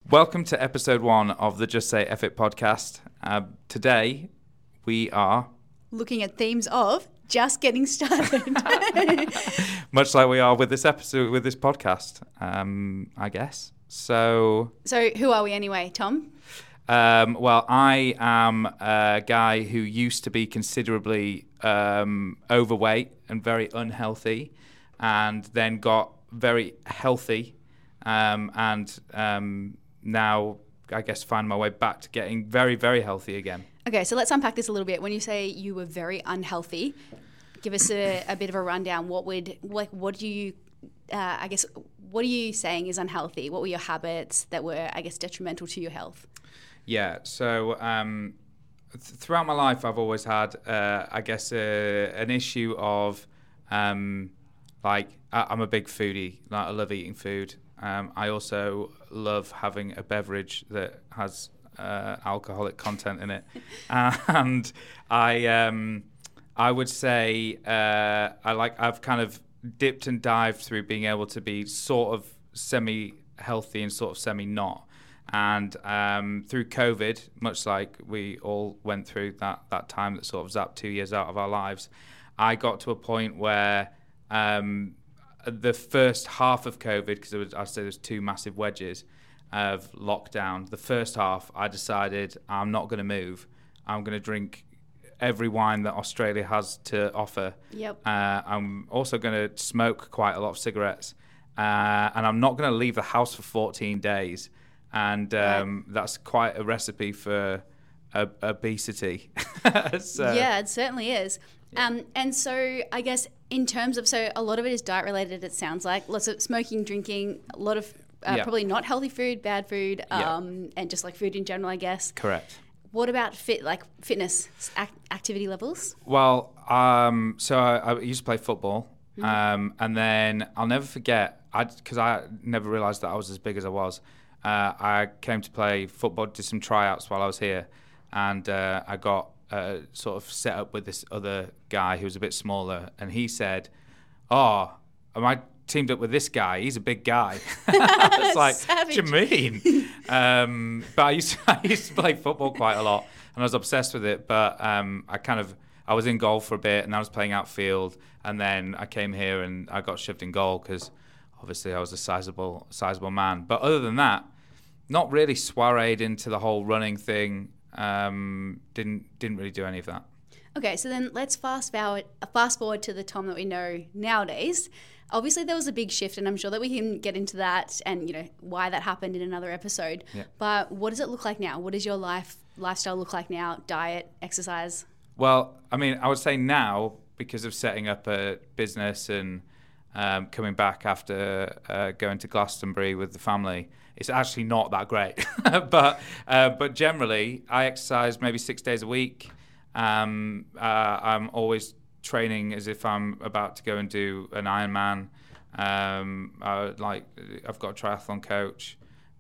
Welcome to episode 1 of the Just Say F It podcast. Today we are looking at themes of just getting started. much like we are with this episode, with this podcast, I guess. So who are we anyway, Tom? Well, I am a guy who used to be considerably overweight and very unhealthy, and then got very healthy, and now I guess find my way back to getting very, very healthy again. Okay, so let's unpack this a little bit. When you say you were very unhealthy, give us a bit of a rundown. What are you saying is unhealthy? What were your habits that were, I guess, detrimental to your health? Yeah, so throughout my life, I've always had, an issue of, I'm a big foodie. Like, I love eating food. I also love having a beverage that has alcoholic content in it, and I would say I've kind of dipped and dived through being able to be sort of semi-healthy and sort of semi-not. And through COVID, much like we all went through that time that sort of zapped 2 years out of our lives, I got to a point where the first half of COVID, because I'd say there's 2 massive wedges of lockdown. The first half, I decided I'm not going to move. I'm going to drink every wine that Australia has to offer. Yep. I'm also going to smoke quite a lot of cigarettes. And I'm not going to leave the house for 14 days. And that's quite a recipe for obesity. Yeah, it certainly is. And so I guess in terms of, so a lot of it is diet related, it sounds like. Lots of smoking, drinking, a lot of probably not healthy food, bad food, and just like food in general, I guess. Correct. What about fitness activity levels? Well, so I used to play football, and then I'll never forget, because I never realised that I was as big as I was. I came to play football, did some tryouts while I was here, and I got sort of set up with this other guy who was a bit smaller, and he said, "Oh, am I teamed up with this guy? He's a big guy." I was like, savage. "What do you mean?" But I used to play football quite a lot, and I was obsessed with it. But I was in goal for a bit, and I was playing outfield, and then I came here and I got shoved in goal because obviously I was a sizable man. But other than that, not really soireed into the whole running thing. Didn't really do any of that. Okay, so then let's fast forward to the Tom that we know nowadays. Obviously, there was a big shift, and I'm sure that we can get into that and why that happened in another episode. Yeah. But what does it look like now? What does your lifestyle look like now? Diet, exercise? Well, I mean, I would say now, because of setting up a business and coming back after going to Glastonbury with the family, it's actually not that great. But generally, I exercise maybe 6 days a week. I'm always training as if I'm about to go and do an Ironman. I've got a triathlon coach.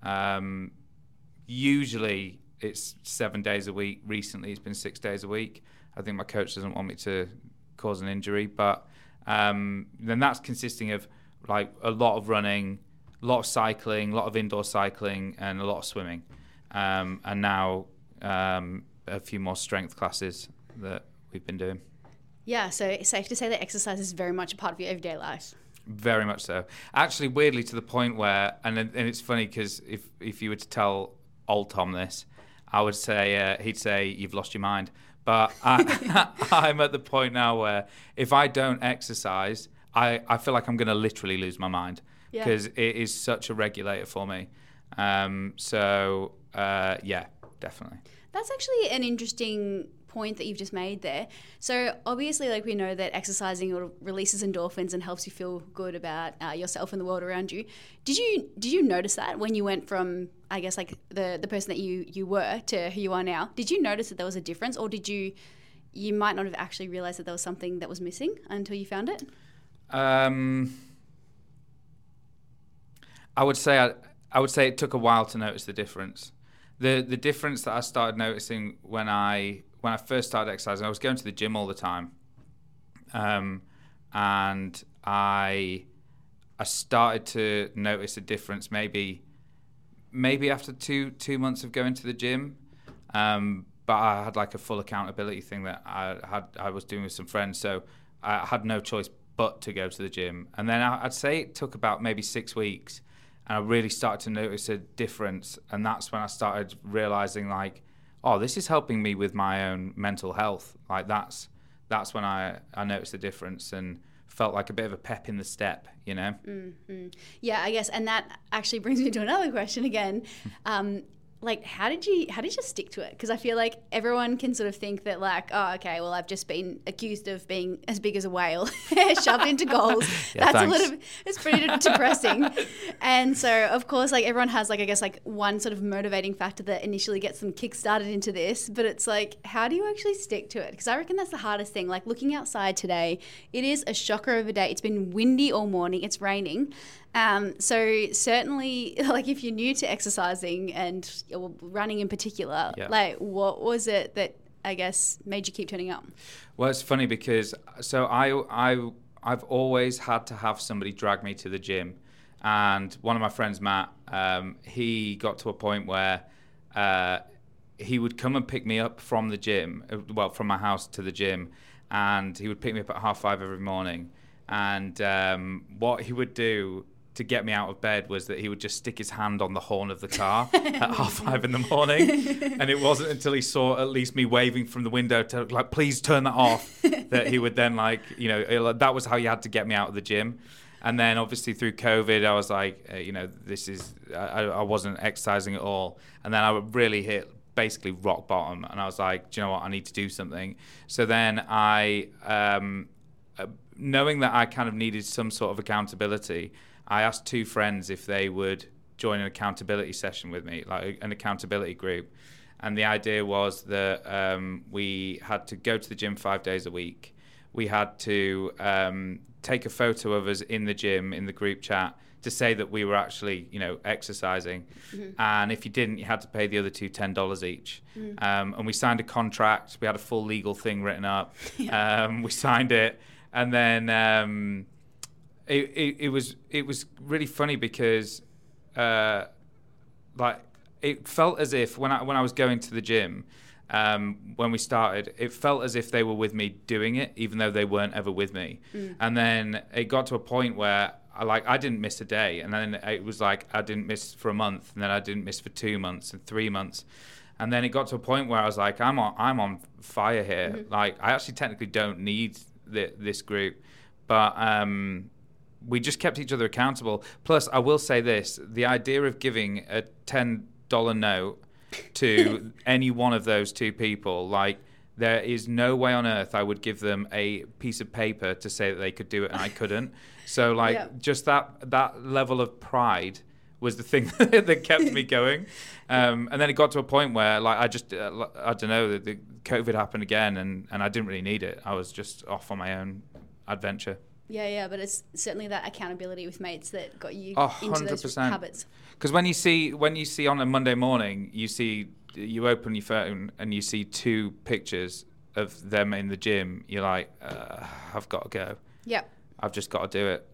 Usually it's 7 days a week. Recently, it's been 6 days a week. I think my coach doesn't want me to cause an injury, but then that's consisting of like a lot of running, a lot of cycling, a lot of indoor cycling, and a lot of swimming, and now a few more strength classes that we've been doing. Yeah, so it's safe to say that exercise is very much a part of your everyday life. Very much so. Actually, weirdly, to the point where, and it's funny because if you were to tell old Tom this, I would say he'd say you've lost your mind. But I'm at the point now where if I don't exercise, I feel like I'm going to literally lose my mind because it is such a regulator for me. Yeah, definitely. That's actually an interesting point that you've just made there. So obviously, like, we know that exercising releases endorphins and helps you feel good about yourself and the world around you. Did you notice that when you went from, I guess, like the person that you were to who you are now? Did you notice that there was a difference, or did you might not have actually realized that there was something that was missing until you found it? I would say it took a while to notice the difference. The difference that I started noticing when I first started exercising, I was going to the gym all the time, and I started to notice a difference maybe maybe after two months of going to the gym. But I had like a full accountability thing that I was doing with some friends, so I had no choice but to go to the gym. And then I'd say it took about maybe 6 weeks, and I really started to notice a difference. And that's when I started realizing, like, oh, this is helping me with my own mental health. Like that's when I noticed the difference and felt like a bit of a pep in the step, you know? Mm-hmm. Yeah, I guess. And that actually brings me to another question again. Like, how did you stick to it? Because I feel like everyone can sort of think that, like, oh, okay, well, I've just been accused of being as big as a whale, shoved into goals. Yeah, That's it's pretty depressing. And so, of course, like, everyone has, like, I guess, like, one sort of motivating factor that initially gets them kick-started into this. But it's like, how do you actually stick to it? Because I reckon that's the hardest thing. Like, looking outside today, it is a shocker of a day. It's been windy all morning. It's raining. So certainly, like, if you're new to exercising and running in particular, like, what was it that I guess made you keep turning up? Well, it's funny because I've always had to have somebody drag me to the gym, and one of my friends, Matt, he got to a point where he would come and pick me up from the gym, from my house to the gym, and he would pick me up at 5:30 every morning. And what he would do to get me out of bed was that he would just stick his hand on the horn of the car at 5:30 in the morning. And it wasn't until he saw at least me waving from the window to, like, please turn that off, that he would then, like, you know, that was how you had to get me out of the gym. And then obviously through COVID, I was like, you know, I wasn't exercising at all. And then I would really hit basically rock bottom. And I was like, do you know what? I need to do something. So then knowing that I kind of needed some sort of accountability, I asked 2 friends if they would join an accountability session with me, like an accountability group. And the idea was that we had to go to the gym 5 days a week. We had to take a photo of us in the gym, in the group chat, to say that we were actually, you know, exercising. Mm-hmm. And if you didn't, you had to pay the other two $10 each. Mm-hmm. And we signed a contract. We had a full legal thing written up. Yeah. We signed it. And then it was really funny because like it felt as if when I was going to the gym, when we started, it felt as if they were with me doing it, even though they weren't ever with me. Mm. And then it got to a point where I didn't miss a day, and then it was like I didn't miss for a month, and then I didn't miss for 2 months and 3 months. And then it got to a point where I was like, I'm on fire here. Mm-hmm. Like, I actually technically don't need this group, but we just kept each other accountable. Plus, I will say this: the idea of giving a $10 note to any one of those 2 people, like, there is no way on earth I would give them a piece of paper to say that they could do it and I couldn't. So, like, yeah. Just that level of pride was the thing that kept me going. And then it got to a point where, like, I don't know, the COVID happened again, and I didn't really need it. I was just off on my own adventure. Yeah, but it's certainly that accountability with mates that got you into 100%. Those habits. Because when you see on a Monday morning, you open your phone and you see 2 pictures of them in the gym, you're like, I've got to go. Yep. I've just got to do it.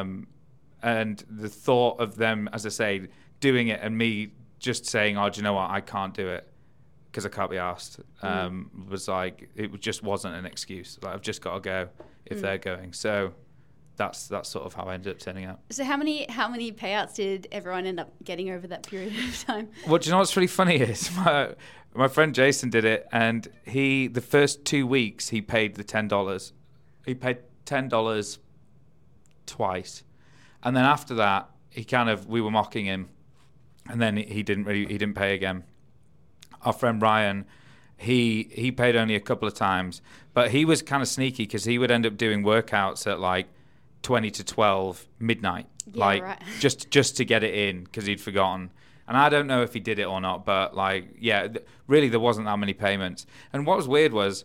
And the thought of them, as I say, doing it and me just saying, oh, do you know what, I can't do it because I can't be asked, was like, it just wasn't an excuse. Like, I've just got to go if they're going. So that's sort of how I ended up turning out. So how many payouts did everyone end up getting over that period of time? Well, do you know what's really funny is my friend Jason did it, and the first 2 weeks he paid the $10. He paid $10 twice, and then after that we were mocking him, and then he didn't pay again. Our friend Ryan, he paid only a couple of times, but he was kind of sneaky because he would end up doing workouts at like 20 to 12 midnight, right. just to get it in because he'd forgotten. And I don't know if he did it or not, but like, yeah, really there wasn't that many payments. And what was weird was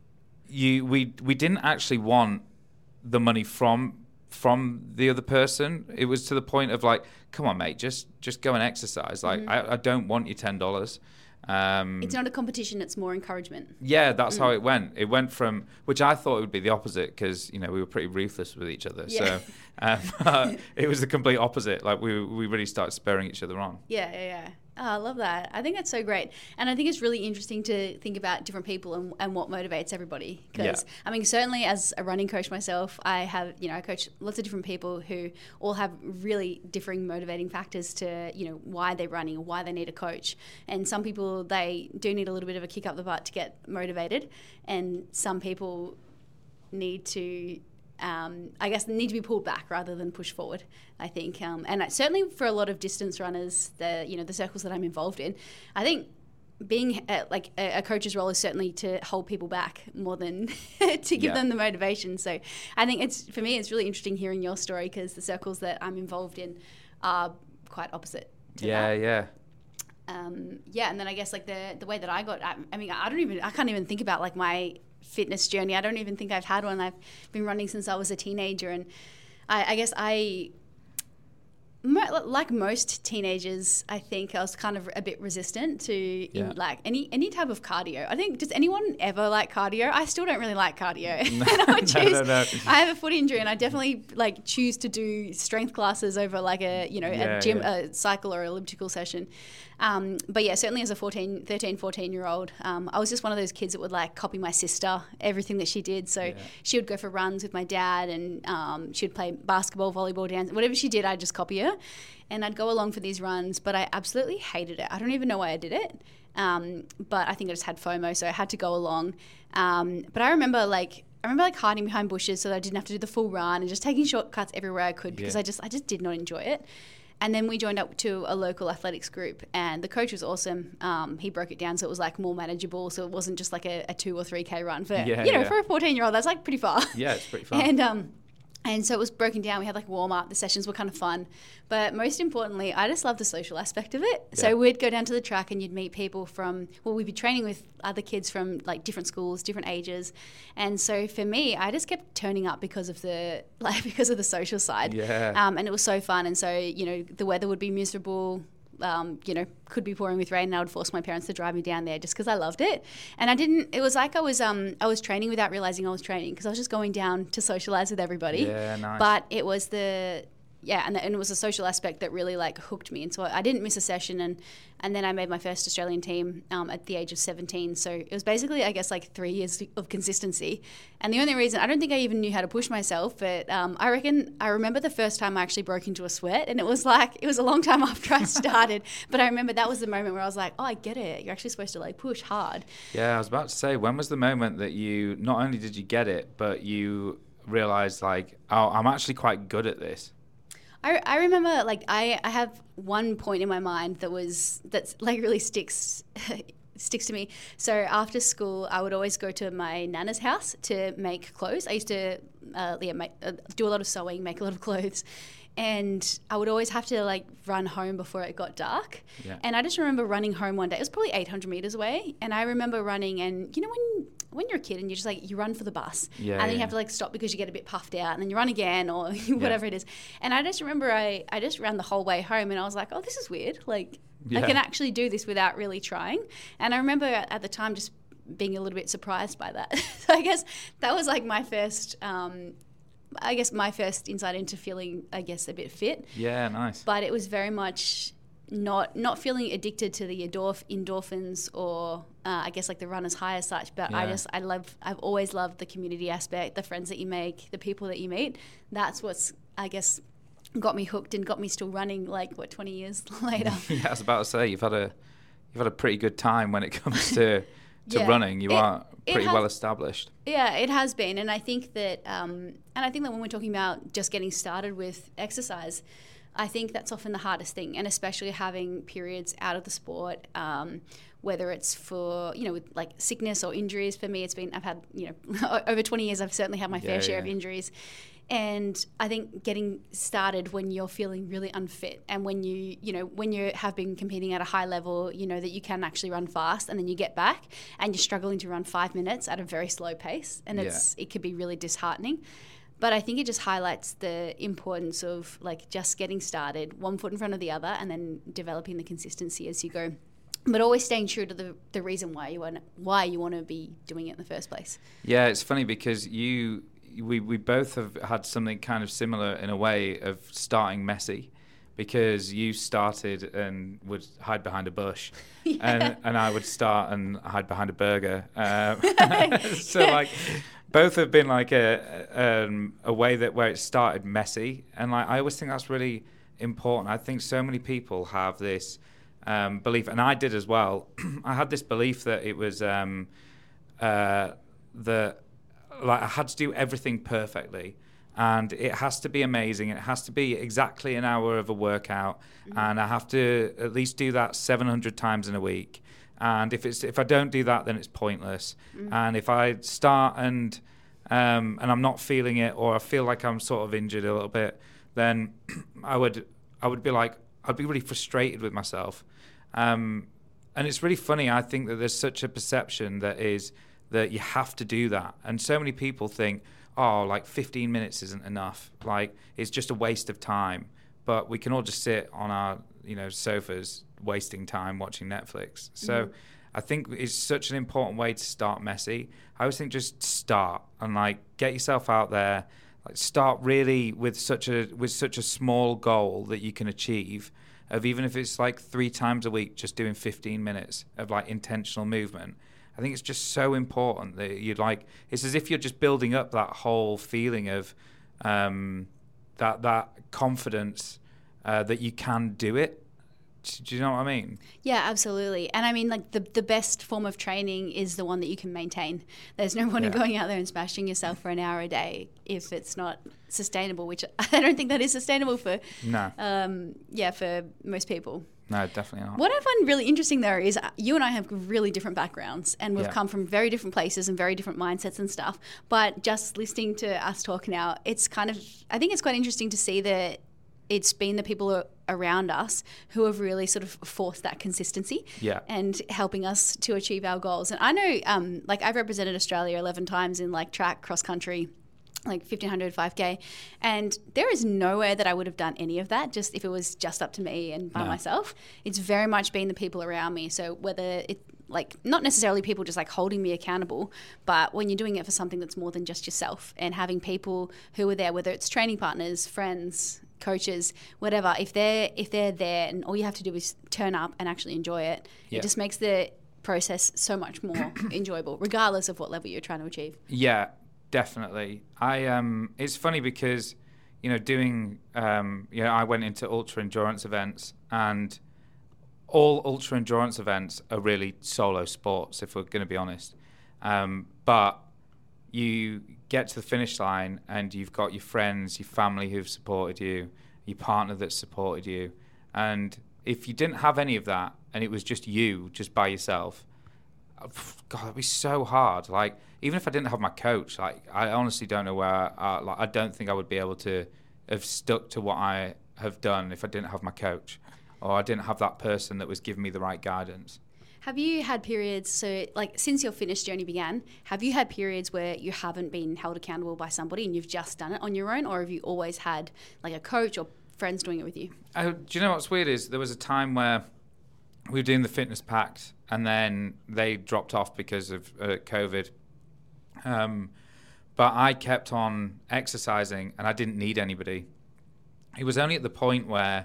we didn't actually want the money from the other person. It was to the point of like, come on, mate, just go and exercise. Like, I don't want your $10. It's not a competition, it's more encouragement. Yeah, that's how it went. It went from, which I thought it would be the opposite because, we were pretty ruthless with each other. Yeah. So it was the complete opposite. Like we really started spurring each other on. Yeah. Oh, I love that. I think that's so great. And I think it's really interesting to think about different people and what motivates everybody. Because, I mean, certainly as a running coach myself, I have, I coach lots of different people who all have really differing motivating factors to, why they're running or why they need a coach. And some people, they do need a little bit of a kick up the butt to get motivated. And some people need to need to be pulled back rather than pushed forward, I think. And certainly for a lot of distance runners, the circles that I'm involved in, I think being a coach's role is certainly to hold people back more than to give them the motivation. So I think for me, it's really interesting hearing your story because the circles that I'm involved in are quite opposite to that. Yeah. And then I guess like the way that I got, I can't even think about like my fitness journey. I don't even think I've had one. I've been running since I was a teenager, and I guess like most teenagers, I think I was kind of a bit resistant to like any type of cardio. I think, does anyone ever like cardio? I still don't really like cardio. No. I have a foot injury, and I definitely like choose to do strength classes over like a gym, a cycle or elliptical session. But yeah, certainly as a 13, 14-year-old, I was just one of those kids that would like copy my sister, everything that she did. So she would go for runs with my dad, and she would play basketball, volleyball, dance, whatever she did, I'd just copy her. And I'd go along for these runs, but I absolutely hated it. I don't even know why I did it. But I think I just had FOMO, so I had to go along. But I remember hiding behind bushes so that I didn't have to do the full run and just taking shortcuts everywhere I could because I just did not enjoy it. And then we joined up to a local athletics group, and the coach was awesome. He broke it down so it was like more manageable, so it wasn't just like a 2 or 3K run for for a 14-year-old. That's like pretty far. Yeah, it's pretty far. And so it was broken down. We had like warm up. The sessions were kind of fun. But most importantly, I just loved the social aspect of it. Yeah. So we'd go down to the track and you'd meet people we'd be training with other kids from like different schools, different ages. And so for me, I just kept turning up because of the social side. Yeah. And it was so fun. And so, the weather would be miserable. Could be pouring with rain, and I would force my parents to drive me down there just because I loved it. And it was like I was training without realizing I was training because I was just going down to socialize with everybody. Yeah, nice. But it was and it was a social aspect that really like hooked me. And so I didn't miss a session, and then I made my first Australian team at the age of 17. So it was basically, I guess, like 3 years of consistency. And the only reason, I don't think I even knew how to push myself, but I remember the first time I actually broke into a sweat, and it was a long time after I started. But I remember that was the moment where I was like, oh, I get it. You're actually supposed to like push hard. Yeah, I was about to say, when was the moment that you, not only did you get it, but you realized like, oh, I'm actually quite good at this? I remember like I have one point in my mind that's like really sticks to me. So after school, I would always go to my nana's house to make clothes. I used to do a lot of sewing, make a lot of clothes. And I would always have to like run home before it got dark. Yeah. And I just remember running home one day. It was probably 800 meters away. And I remember running, and when you're a kid and you're just like, you run for the bus, and then you have to like stop because you get a bit puffed out, and then you run again or whatever it is. And I just remember I just ran the whole way home, and I was like, oh, this is weird. Like I can actually do this without really trying. And I remember at the time just being a little bit surprised by that. So I guess that was like my first insight into feeling, I guess, a bit fit. Yeah, nice. But it was very much not feeling addicted to the endorphins or I guess like the runner's high as such. But I've always loved the community aspect, the friends that you make, the people that you meet. That's what's, I guess, got me hooked and got me still running 20 years later. Yeah, I was about to say you've had a pretty good time when it comes to running. You are pretty well established. Yeah, it has been, and I think that when we're talking about just getting started with exercise, I think that's often the hardest thing, and especially having periods out of the sport, whether it's for with like sickness or injuries. For me, I've had over 20 years. I've certainly had my fair share of injuries. And I think getting started when you're feeling really unfit, and when you have been competing at a high level, that you can actually run fast, and then you get back and you're struggling to run 5 minutes at a very slow pace, and it could be really disheartening. But I think it just highlights the importance of like just getting started, one foot in front of the other, and then developing the consistency as you go but always staying true to the reason why you want to be doing it in the first place. Yeah, it's funny because we both have had something kind of similar in a way of starting messy, because you started and would hide behind a bush, and I would start and hide behind a burger. So like, both have been like a way that where it started messy, and like I always think that's really important. I think so many people have this belief, and I did as well. I had this belief that it was that like I had to do everything perfectly, and it has to be amazing. It has to be exactly an hour of a workout, and I have to at least do that 700 times in a week. And if I don't do that, then it's pointless. And if I start and I'm not feeling it, or I feel like I'm sort of injured a little bit, then I would be like, I'd be really frustrated with myself. And it's really funny. I think that there's such a perception that you have to do that. And so many people think, oh, like 15 minutes isn't enough. Like, it's just a waste of time. But we can all just sit on our, sofas wasting time watching Netflix. So I think it's such an important way to start messy. I always think just start and like get yourself out there. Like, start really with such a small goal that you can achieve, of even if it's like 3 times a week, just doing 15 minutes of like intentional movement. I think it's just so important that it's as if you're just building up that whole feeling of that confidence that you can do it. Do you know what I mean? Yeah, absolutely. And I mean, like the best form of training is the one that you can maintain. There's no point in going out there and smashing yourself for an hour a day if it's not sustainable, which I don't think that is sustainable for for most people. No, definitely not. What I find really interesting, though, is you and I have really different backgrounds, and we've come from very different places and very different mindsets and stuff. But just listening to us talk now, I think it's quite interesting to see that it's been the people around us who have really sort of forced that consistency and helping us to achieve our goals. And I know, I've represented Australia 11 times in like track, cross country, like 1500, 5K. And there is nowhere that I would have done any of that just if it was just up to me and by myself. It's very much been the people around me. So whether it, like, not necessarily people just like holding me accountable, but when you're doing it for something that's more than just yourself, and having people who are there, whether it's training partners, friends, coaches, whatever, if they're there and all you have to do is turn up and actually enjoy it, it just makes the process so much more enjoyable, regardless of what level you're trying to achieve. Yeah, definitely. It's funny because, doing, I went into ultra endurance events, and all ultra endurance events are really solo sports, if we're going to be honest. But you get to the finish line and you've got your friends, your family who've supported you, your partner that's supported you. And if you didn't have any of that and it was just you, just by yourself, God, it'd be so hard. Like, even if I didn't have my coach, like, I honestly don't know where, I don't think I would be able to have stuck to what I have done if I didn't have my coach, or I didn't have that person that was giving me the right guidance. Have you had periods, so like since your fitness journey began, have you had periods where you haven't been held accountable by somebody and you've just done it on your own, or have you always had like a coach or friends doing it with you? Do you know what's weird is there was a time where we were doing the fitness pact and then they dropped off because of COVID. But I kept on exercising and I didn't need anybody. It was only at the point where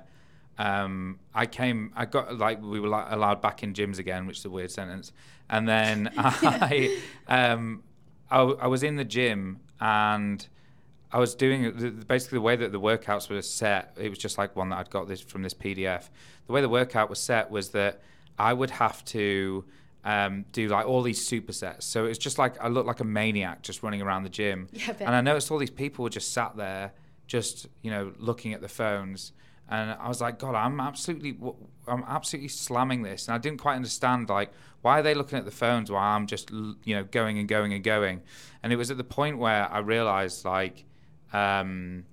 we were allowed back in gyms again, which is a weird sentence. And then I was in the gym and I was doing basically the way that the workouts were set. It was just like one that I'd got from this PDF. The way the workout was set was that I would have to do like all these supersets. So it was just like I looked like a maniac just running around the gym. Yeah, and I noticed all these people were just sat there, just looking at the phones. And I was like, God, I'm absolutely slamming this. And I didn't quite understand, like, why are they looking at the phones while I'm just, going and going and going. And it was at the point where I realized, why am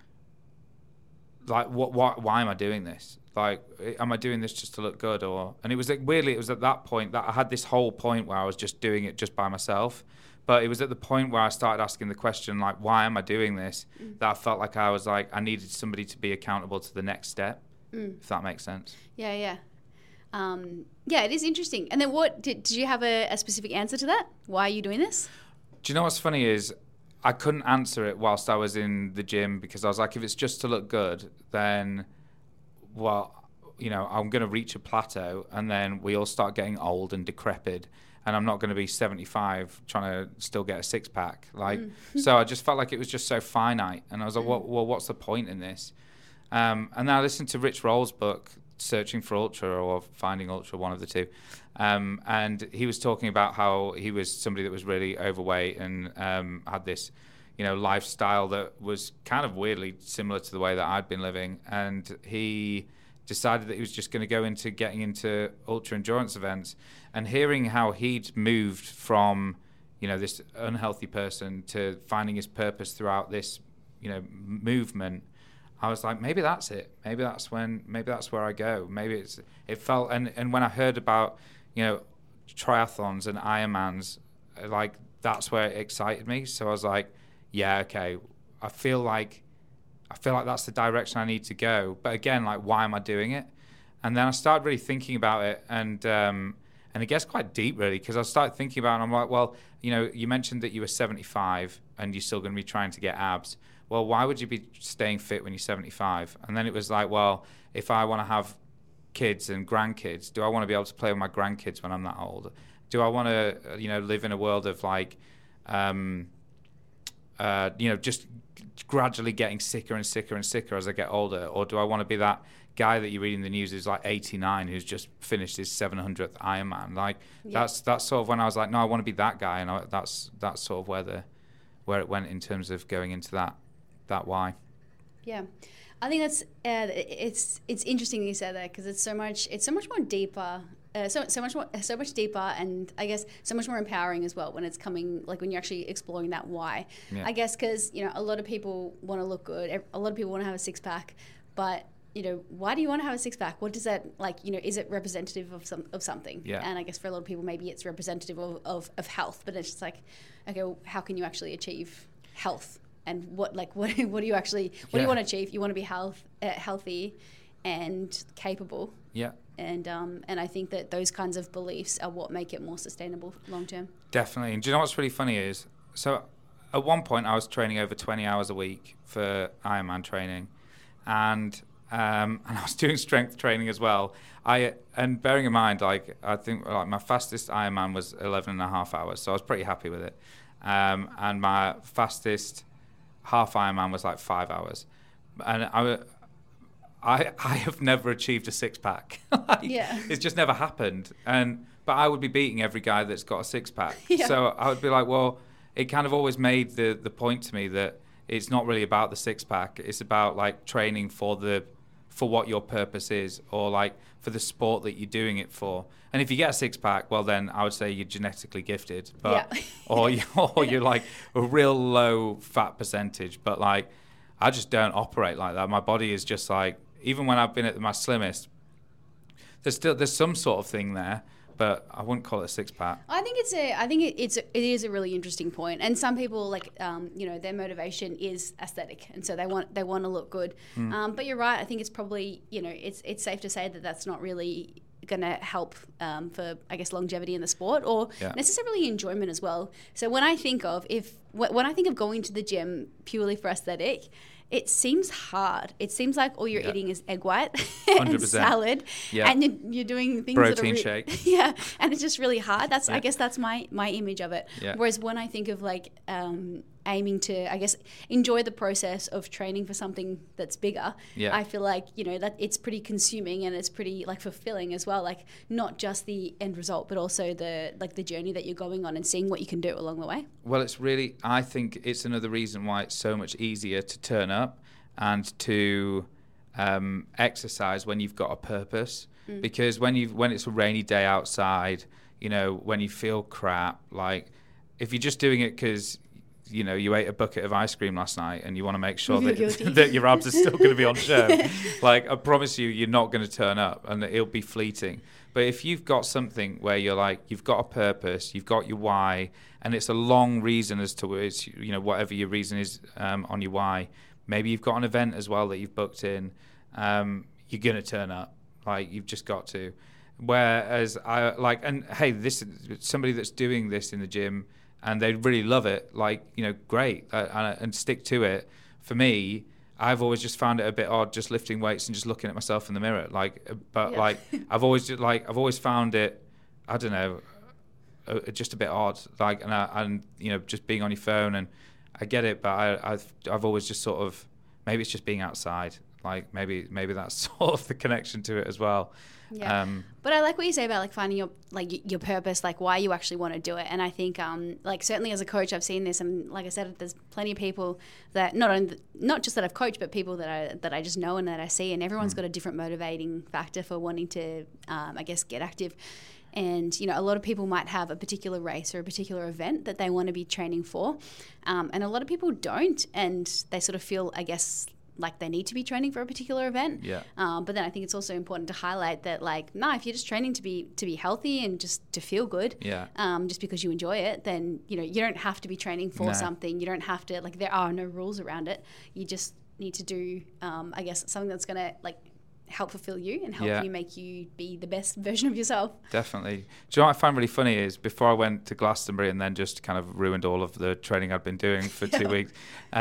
I doing this? Like, am I doing this just to look good? And it was like, weirdly, it was at that point that I had this whole point where I was just doing it just by myself. But it was at the point where I started asking the question, like, why am I doing this? That I felt like I was like, I needed somebody to be accountable to the next step, if that makes sense. Yeah. Yeah, it is interesting. And then what did you have a specific answer to that? Why are you doing this? Do you know what's funny is I couldn't answer it whilst I was in the gym, because I was like, if it's just to look good, then, well, I'm going to reach a plateau, and then we all start getting old and decrepit, and I'm not going to be 75 trying to still get a six-pack. So I just felt like it was just so finite, and I was like, well, what's the point in this? And then I listened to Rich Roll's book, Searching for Ultra or Finding Ultra, one of the two. And he was talking about how he was somebody that was really overweight and had this, lifestyle that was kind of weirdly similar to the way that I'd been living. And he decided that he was just going to go into getting into ultra endurance events. And hearing how he'd moved from, this unhealthy person to finding his purpose throughout this, movement, I was like, maybe that's it. Maybe that's where I go. Maybe it felt, and when I heard about, triathlons and Ironmans, like that's where it excited me. So I was like, yeah, okay. I feel like that's the direction I need to go. But again, like, why am I doing it? And then I started really thinking about it, and it gets quite deep, really, because I started thinking about it, and I'm like, well, you mentioned that you were 75 and you're still going to be trying to get abs. Well, why would you be staying fit when you're 75? And then it was like, well, if I want to have kids and grandkids, do I want to be able to play with my grandkids when I'm that old? Do I want to, live in a world of like, just gradually getting sicker and sicker and sicker as I get older? Or do I want to be that guy that you read in the news who's like 89, who's just finished his 700th Ironman? Like, that's sort of when I was like, no, I want to be that guy. And that's sort of where it went in terms of going into that why. Yeah, I think that's it's interesting you said that, because it's so much more deeper, so much deeper, and I guess so much more empowering as well when it's coming, like when you're actually exploring that why. Yeah. I guess because a lot of people want to look good, a lot of people want to have a six-pack, but why do you want to have a six-pack? What does that, is it representative of something? Yeah. And I guess for a lot of people maybe it's representative of health, but it's just like, okay, well, how can you actually achieve health? And what do you actually, what do you want to achieve? You want to be healthy and capable. Yeah. And I think that those kinds of beliefs are what make it more sustainable long term. Definitely. And do you know what's really funny is, so at one point I was training over 20 hours a week for Ironman training, and I was doing strength training as well. And bearing in mind, I think my fastest Ironman was 11 and a half hours, so I was pretty happy with it. And my fastest half Ironman was like 5 hours, and I have never achieved a six-pack. It's just never happened. But I would be beating every guy that's got a six-pack. Yeah. So I would be like, well, it kind of always made the point to me that it's not really about the six-pack. It's about like training for what your purpose is, or like for the sport that you're doing it for. And if you get a six-pack, well, then I would say you're genetically gifted, but or you're like a real low fat percentage. But like, I just don't operate like that. My body is just like, even when I've been at my slimmest, there's some sort of thing there, but I wouldn't call it a six-pack. I think it is a really interesting point. And some people, like, their motivation is aesthetic, and so they want to look good. But you're right. I think it's probably, it's safe to say that that's not really going to help for, I guess, longevity in the sport, or necessarily enjoyment as well. So when I think of going to the gym purely for aesthetic, it seems hard. It seems like all you're eating is egg white and salad, and you're doing things protein that are shake. And it's just really hard. I guess that's my image of it. Yeah. Whereas when I think of like aiming to, I guess, enjoy the process of training for something that's bigger, I feel like that it's pretty consuming, and it's pretty like fulfilling as well. Like, not just the end result, but also the journey that you're going on and seeing what you can do along the way. Well, I think it's another reason why it's so much easier to turn up and to exercise when you've got a purpose. Because when it's a rainy day outside, when you feel crap, like if you're just doing it because you ate a bucket of ice cream last night and you want to make sure that your abs are still going to be on show, like, I promise you're not going to turn up, and it'll be fleeting. But if you've got something where you're like, you've got a purpose, you've got your why, and it's a long reason as to whatever your reason is on your why. Maybe you've got an event as well that you've booked in. You're going to turn up. Like, you've just got to. Whereas I like, and hey, this is somebody that's doing this in the gym and they really love it, like, great, and stick to it. For me, I've always just found it a bit odd just lifting weights and just looking at myself in the mirror. I've always found it, I don't know, just a bit odd. Like, and just being on your phone, and I get it, but I've always just sort of, maybe it's just being outside. Like maybe that's sort of the connection to it as well. Yeah. But I like what you say about like finding your purpose, like why you actually want to do it. And I think like certainly as a coach, I've seen this, and like I said, there's plenty of people that not just that I've coached, but people that I just know and that I see, and everyone's got a different motivating factor for wanting to, I guess, get active. And, a lot of people might have a particular race or a particular event that they want to be training for. And a lot of people don't, and they sort of feel, I guess, like they need to be training for a particular event. Yeah. But then I think it's also important to highlight that, like, no, if you're just training to be healthy and just to feel good, just because you enjoy it, then, you don't have to be training for something. You don't have to, like, there are no rules around it. You just need to do, I guess, something that's going to, like, help fulfill you and help you make you be the best version of yourself. Definitely. Do you know what I find really funny is before I went to Glastonbury and then just kind of ruined all of the training I'd been doing for 2 weeks,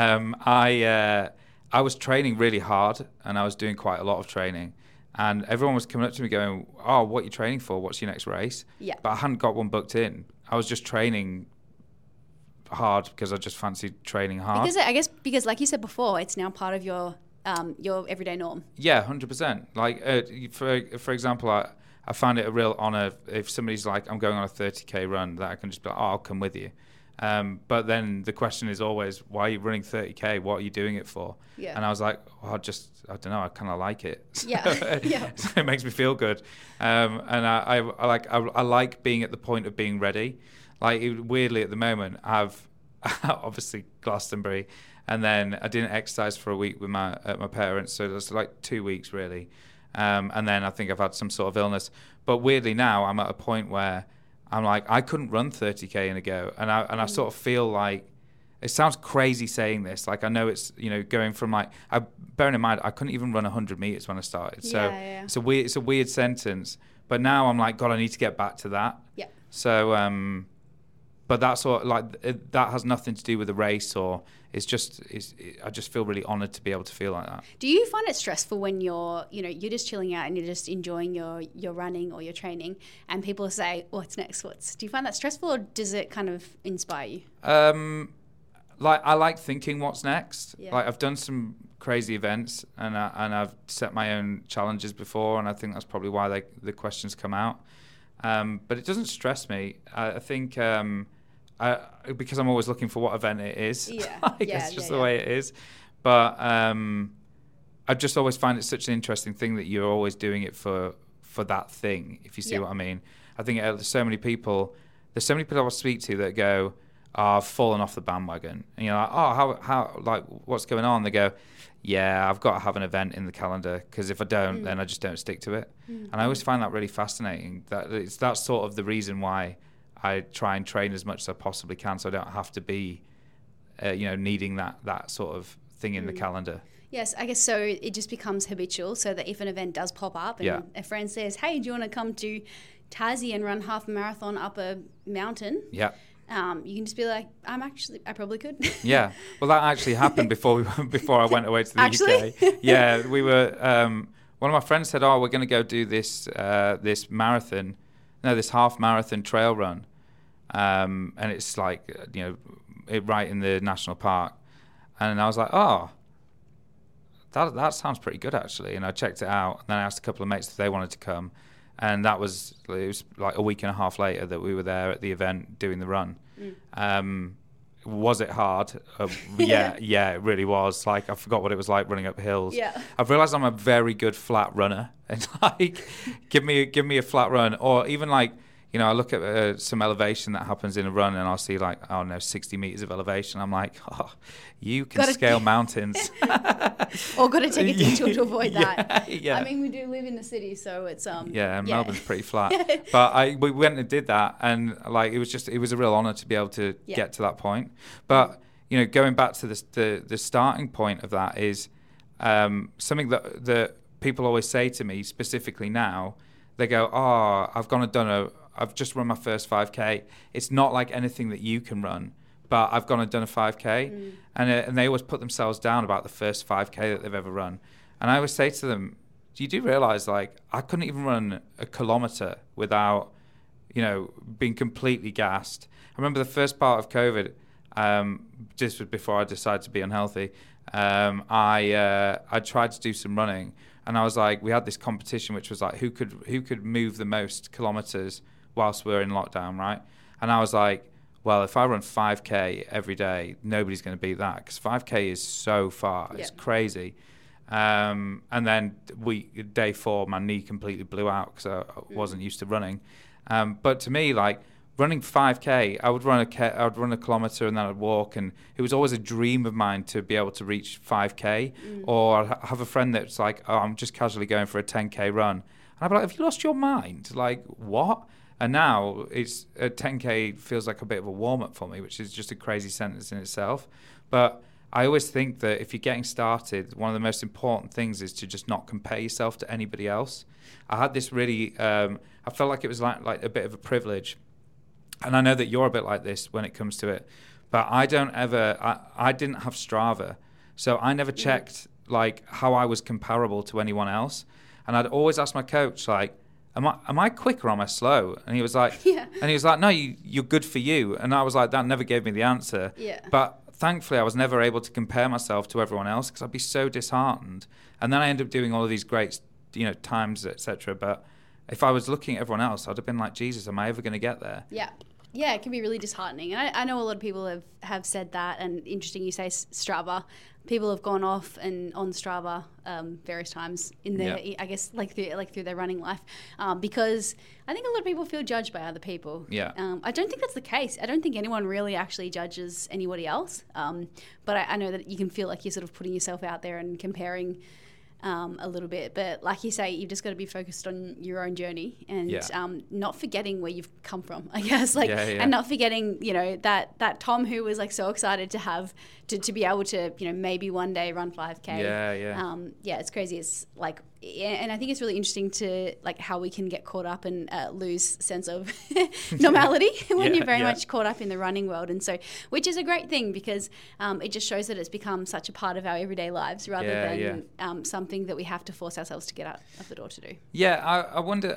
I was training really hard and I was doing quite a lot of training, and everyone was coming up to me going, "Oh, what are you training for? What's your next race?" Yeah. But I hadn't got one booked in. I was just training hard because I just fancied training hard. Because like you said before, it's now part of your everyday norm. Yeah, 100%. Like for example, I find it a real honor if somebody's like, "I'm going on a 30k run," that I can just be like, "Oh, I'll come with you." But then the question is always, why are you running 30k? What are you doing it for? Yeah. And I was like, I don't know, I kind of like it. Yeah. Yeah. So it makes me feel good. And I like being at the point of being ready. Like weirdly at the moment, I've obviously Glastonbury, and then I didn't exercise for a week with my parents, so it was like 2 weeks really. And then I think I've had some sort of illness. But weirdly now I'm at a point where I'm like, I couldn't run 30k in a go, and I sort of feel like, it sounds crazy saying this, like I know it's going from like, bearing in mind I couldn't even run 100 meters when I started, so it's a weird sentence, but now I'm like, God, I need to get back to that. Yeah. So but that's all, like that has nothing to do with the race, or I just feel really honoured to be able to feel like that. Do you find it stressful when you're just chilling out and you're just enjoying your running or your training, and people say, "What's next? Do you find that stressful, or does it kind of inspire you? Like I like thinking what's next. Yeah. Like I've done some crazy events and I've set my own challenges before, and I think that's probably why the questions come out. But it doesn't stress me. I think. Because I'm always looking for what event it is. Yeah. I guess just the way it is. But I just always find it such an interesting thing that you're always doing it for that thing, if you see what I mean. I think there's so many people I speak to that go, "Oh, I've fallen off the bandwagon." And you're like, "Oh, how like, what's going on?" They go, "Yeah, I've got to have an event in the calendar, because if I don't, then I just don't stick to it." And I always find that really fascinating. That's sort of the reason why I try and train as much as I possibly can, so I don't have to be, needing that sort of thing in the calendar. Yes, I guess so. It just becomes habitual, so that if an event does pop up and a friend says, "Hey, do you want to come to Tassie and run half a marathon up a mountain?" Yeah. You can just be like, I probably could. Yeah. Well, that actually happened before I went away to the UK. Yeah, we were. One of my friends said, "Oh, we're going to go do this this half marathon trail run," and it's like right in the national park, and I was like, "Oh, that sounds pretty good actually." And I checked it out, and then I asked a couple of mates if they wanted to come, and it was like a week and a half later that we were there at the event doing the run. Was it hard? Yeah, it really was. Like, I forgot what it was like running up hills. Yeah. I've realised I'm a very good flat runner, and like, give me a flat run, or even like, I look at some elevation that happens in a run, and I'll see like, 60 meters of elevation. I'm like, oh, you can scale mountains. Or got to take a detour to avoid that. Yeah. I mean, we do live in the city, so it's Melbourne's pretty flat. But we went and did that, and like it was a real honour to be able to get to that point. But going back to the starting point of that is something that people always say to me, specifically now, they go, I've just run my first 5K. It's not like anything that you can run, but I've gone and done a 5K. And they always put themselves down about the first 5K that they've ever run. And I always say to them, you do realize, like, I couldn't even run a kilometer without, being completely gassed. I remember the first part of COVID, just before I decided to be unhealthy, I tried to do some running, and I was like, we had this competition which was like who could move the most kilometers whilst we're in lockdown, right? And I was like, well, if I run 5K every day, nobody's going to beat that, because 5K is so far. It's crazy. And then day 4, my knee completely blew out because I wasn't used to running. But to me, like, running 5K, I would run a kilometer and then I'd walk, and it was always a dream of mine to be able to reach 5K. Or I'd have a friend that's like, oh, I'm just casually going for a 10K run. And I'd be like, have you lost your mind? Like, what? And now it's a 10K feels like a bit of a warm-up for me, which is just a crazy sentence in itself. But I always think that if you're getting started, one of the most important things is to just not compare yourself to anybody else. I had this really, I felt like it was like a bit of a privilege. And I know that you're a bit like this when it comes to it, but I didn't have Strava. So I never checked like how I was comparable to anyone else. And I'd always ask my coach, like, am I quick or am I slow? And he was like, no, you're good for you. And I was like, that never gave me the answer. Yeah. But thankfully I was never able to compare myself to everyone else, because I'd be so disheartened. And then I ended up doing all of these great, times, etc. But if I was looking at everyone else, I'd have been like, Jesus, am I ever going to get there? Yeah. Yeah, it can be really disheartening. And I know a lot of people have said that, and interesting you say Strava. People have gone off and on Strava various times in their, I guess, through their running life, because I think a lot of people feel judged by other people. Yeah. I don't think that's the case. I don't think anyone really actually judges anybody else. But I know that you can feel like you're sort of putting yourself out there and comparing a little bit, but like you say, you've just got to be focused on your own journey and not forgetting where you've come from, I guess, and not forgetting, that Tom who was like so excited to have to be able to, maybe one day run 5K. It's crazy. It's like, and I think it's really interesting to like how we can get caught up and lose sense of normality when you're very much caught up in the running world. And so, which is a great thing, because it just shows that it's become such a part of our everyday lives rather than something that we have to force ourselves to get out of the door to do. Yeah, I wonder.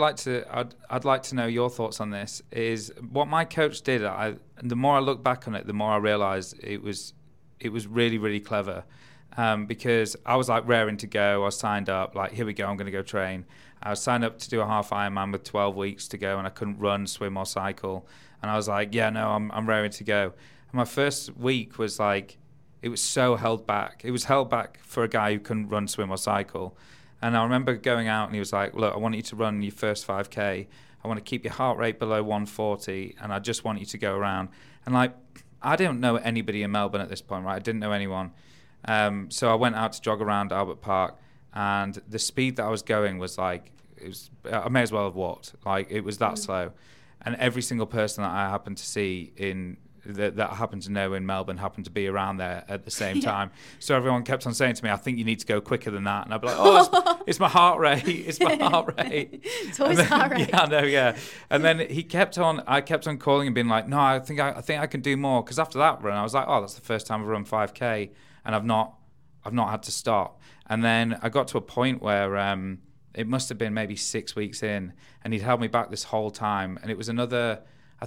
I'd like to know your thoughts on this. Is what my coach did. The more I look back on it, the more I realised it was really, really clever. Because I was like raring to go. I was signed up, like, here we go, I'm going to go train. I was signed up to do a half Ironman with 12 weeks to go, and I couldn't run, swim or cycle. And I was like, I'm raring to go. And my first week was like, it was so held back. It was held back for a guy who couldn't run, swim or cycle. And I remember going out and he was like, look, I want you to run your first 5K. I want to keep your heart rate below 140, and I just want you to go around. And like, I didn't know anybody in Melbourne at this point, right? I didn't know anyone. So I went out to jog around Albert Park, and the speed that I was going was like, I may as well have walked. Like, it was that slow. And every single person that I happened to see that I happened to know in Melbourne happened to be around there at the same time. So everyone kept on saying to me, I think you need to go quicker than that. And I'd be like, it's my heart rate. It's my heart rate. It's always heart rate. Yeah, I know, yeah. And then I kept on calling and being like, no, I think I can do more. Because after that run, I was like, oh, that's the first time I've run 5K. And I've not had to stop. And then I got to a point where it must have been maybe 6 weeks in, and he'd held me back this whole time. And it was another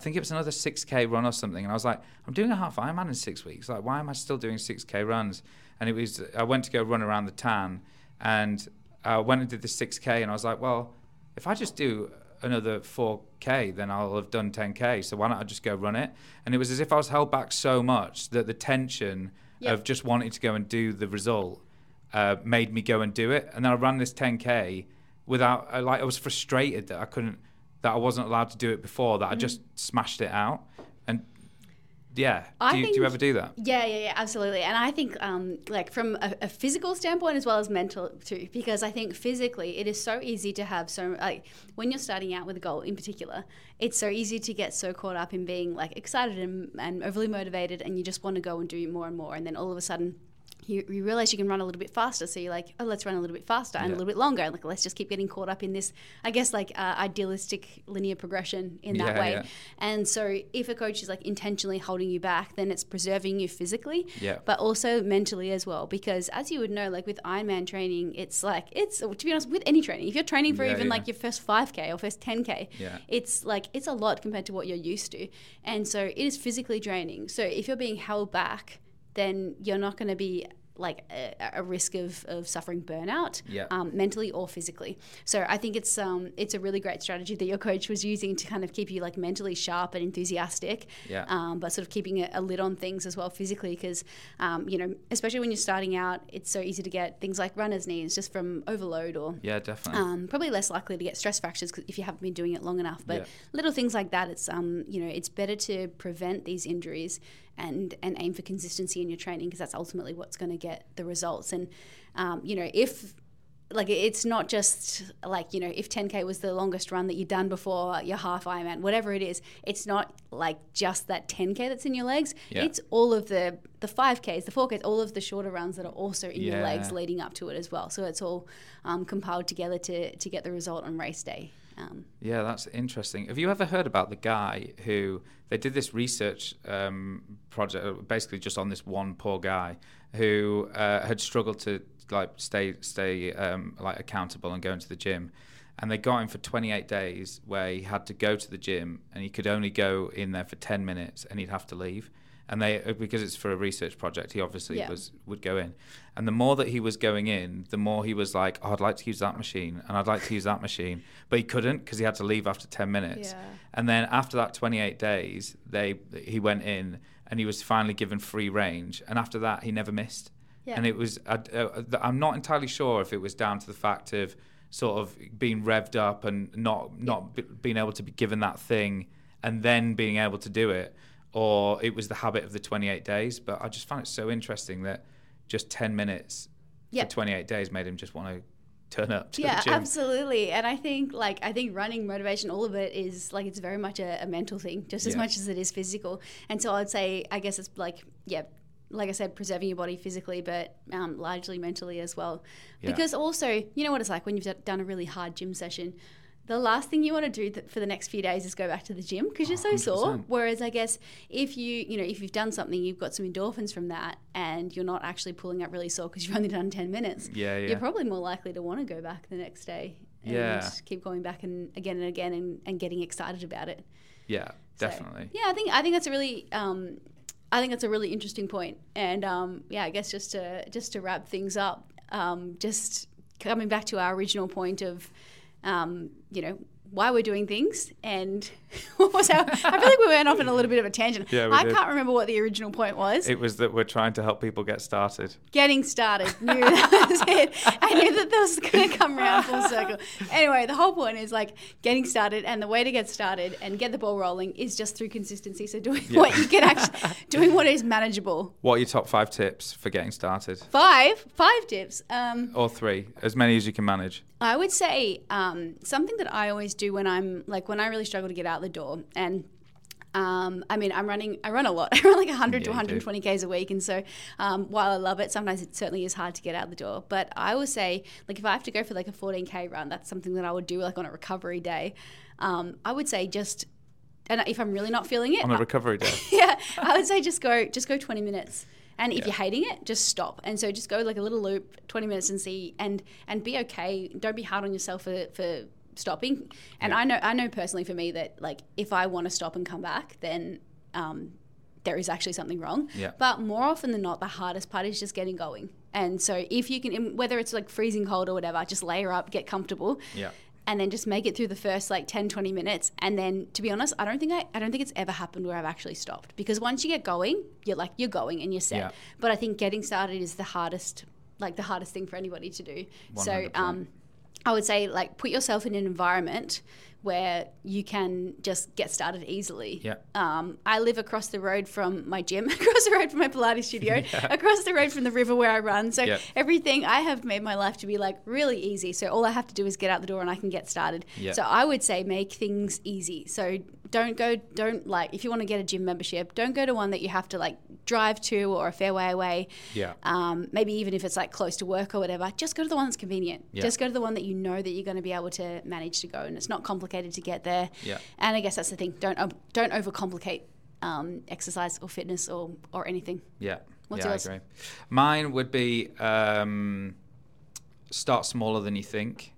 6K run or something. And I was like, I'm doing a half Ironman in 6 weeks. Like, why am I still doing 6K runs? And I went to go run around the Tan, and I went and did the 6K, and I was like, well, if I just do another 4K, then I'll have done 10K. So why not I just go run it? And it was as if I was held back so much that the tension of just wanting to go and do the result made me go and do it. And then I ran this 10K without, I was frustrated that I wasn't allowed to do it before, that I just smashed it out. And do you ever do that? Yeah, absolutely. And I think like from a physical standpoint as well as mental too, because I think physically it is so easy to have when you're starting out with a goal in particular, it's so easy to get so caught up in being like excited and overly motivated, and you just want to go and do more and more. And then all of a sudden you realize you can run a little bit faster. So you're like, oh, let's run a little bit faster and a little bit longer. And like, let's just keep getting caught up in this, I guess, like idealistic linear progression in that way. Yeah. And so if a coach is like intentionally holding you back, then it's preserving you physically, but also mentally as well. Because as you would know, like with Ironman training, it's to be honest, with any training, if you're training for even like your first 5K or first 10K, it's a lot compared to what you're used to. And so it is physically draining. So if you're being held back, then you're not going to be like a risk of suffering burnout, mentally or physically. So I think it's a really great strategy that your coach was using to kind of keep you like mentally sharp and enthusiastic, but sort of keeping a lid on things as well physically, because especially when you're starting out, it's so easy to get things like runner's knees just from overload, or definitely probably less likely to get stress fractures if you haven't been doing it long enough. But little things like that, it's it's better to prevent these injuries and aim for consistency in your training, because that's ultimately what's going to get the results. And if like, it's not just like, if 10K was the longest run that you've done before your half Ironman, whatever it is, it's not like just that 10K that's in your legs. It's all of the 5Ks, the 4Ks, all of the shorter runs that are also in your legs leading up to it as well. So it's all compiled together to get the result on race day. That's interesting. Have you ever heard about the guy who, they did this research project basically just on this one poor guy who had struggled to like stay like accountable and go into the gym, and they got him for 28 days where he had to go to the gym and he could only go in there for 10 minutes and he'd have to leave. And because it's for a research project, he obviously would go in. And the more that he was going in, the more he was like, oh, I'd like to use that machine, and I'd like to use that machine. But he couldn't, because he had to leave after 10 minutes. Yeah. And then after that 28 days, he went in and he was finally given free range. And after that, he never missed. Yeah. And it was, I'm not entirely sure if it was down to the fact of sort of being revved up and not being able to be given that thing and then being able to do it, or it was the habit of the 28 days. But I just found it so interesting that just 10 minutes for 28 days made him just want to turn up to the gym. Absolutely. And I think running, motivation, all of it is like, it's very much a mental thing, just as much as it is physical. And so I'd say, I guess it's like I said, preserving your body physically, but largely mentally as well. Because also, you know what it's like when you've done a really hard gym session, the last thing you want to do for the next few days is go back to the gym, because you're so 100%. Sore. Whereas I guess if you've done something, you've got some endorphins from that, and you're not actually pulling up really sore because you've only done 10 minutes, you're probably more likely to want to go back the next day and keep going back and again and getting excited about it. Yeah, definitely. So, I think that's a really I think that's a really interesting point. And I guess just to wrap things up, just coming back to our original point of why we're doing things, and what was I feel like we went off on a little bit of a tangent. I can't remember what the original point was. It was that we're trying to help people get started. Getting started. Knew that was it. I knew that was going to come around full circle. Anyway, the whole point is like getting started, and the way to get started and get the ball rolling is just through consistency. So doing what you can actually, doing what is manageable. What are your top 5 tips for getting started? 5 tips. Or 3, as many as you can manage. I would say something that I always do when when I really struggle to get out the door, and I run a lot. I run like 100 to 120 Ks a week, and so while I love it, sometimes it certainly is hard to get out the door. But I would say, like, if I have to go for like a 14K run, that's something that I would do like on a recovery day. I would say and if I'm really not feeling it on a recovery day, I would say just go 20 minutes. And if you're hating it, just stop. And so just go like a little loop, 20 minutes, and see, and be okay. Don't be hard on yourself for stopping. And I know personally for me that like if I want to stop and come back, then there is actually something wrong. Yeah. But more often than not, the hardest part is just getting going. And so if you can, whether it's like freezing cold or whatever, just layer up, get comfortable. Yeah. And then just make it through the first like 10, 20 minutes. And then, to be honest, I don't think it's ever happened where I've actually stopped. Because once you get going, you're going and you're set. Yeah. But I think getting started is the hardest thing for anybody to do. 100%. So I would say, like, put yourself in an environment where you can just get started easily. Yeah. I live across the road from my gym, across the road from my Pilates studio, across the road from the river where I run. So everything, I have made my life to be like really easy. So all I have to do is get out the door and I can get started. Yeah. So I would say make things easy. So don't if you want to get a gym membership, don't go to one that you have to like drive to or a fair way away. Yeah. Maybe even if it's like close to work or whatever, just go to the one that's convenient. Yeah. Just go to the one that you know that you're going to be able to manage to go, and it's not complicated to get there. Yeah. And I guess that's the thing. Don't overcomplicate exercise or fitness or anything. Yeah. What's yeah, yours? I agree. Mine would be start smaller than you think.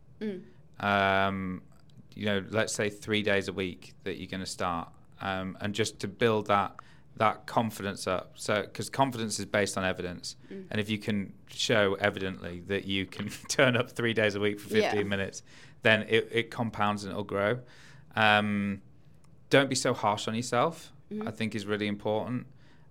Let's say 3 days a week that you're going to start, and just to build that confidence up. So, because confidence is based on evidence, and if you can show evidently that you can turn up 3 days a week for 15 minutes, then it compounds and it'll grow. Don't be so harsh on yourself. I think is really important.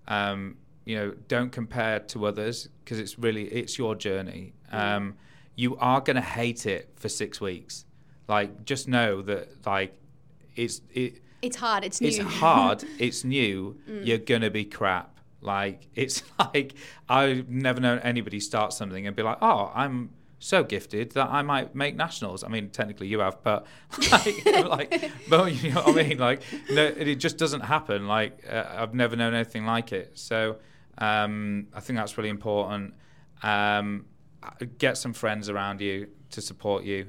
Don't compare to others, because it's your journey. You are going to hate it for 6 weeks. Like, just know that, like, it's hard. It's new. It's hard. It's new. You're going to be crap. Like, it's like, I've never known anybody start something and be like, oh, I'm so gifted that I might make nationals. I mean, technically you have, but but you know what I mean? Like, no, it just doesn't happen. Like, I've never known anything like it. So I think that's really important. Get some friends around you to support you.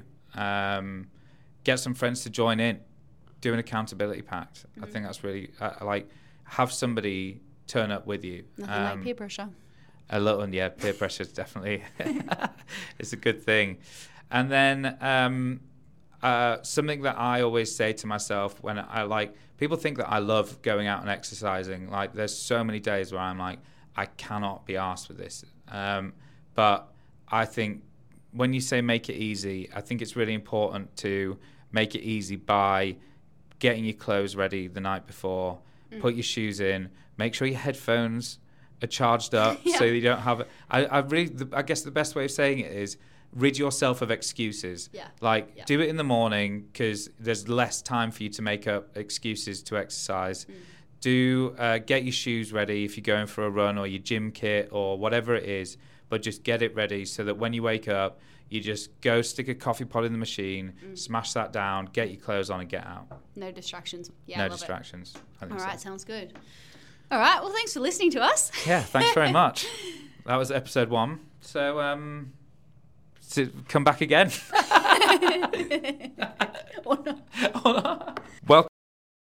Get some friends to join in. Do an accountability pact. I think that's really have somebody turn up with you. Nothing like peer pressure. A little, yeah. Peer pressure is definitely it's a good thing. And then something that I always say to myself when people think that I love going out and exercising. Like, there's so many days where I'm like, I cannot be arsed with this. But I think when you say make it easy, I think it's really important to make it easy by getting your clothes ready the night before, put your shoes in, make sure your headphones are charged up so you don't have. I guess the best way of saying it is rid yourself of excuses. Do it in the morning, because there's less time for you to make up excuses to exercise. Get your shoes ready if you're going for a run, or your gym kit or whatever it is, but just get it ready so that when you wake up, you just go stick a coffee pot in the machine, smash that down, get your clothes on and get out. No distractions. Yeah, no distractions. All right, sounds good. All right, well, thanks for listening to us. Yeah, thanks very much. That was episode 1. So come back again.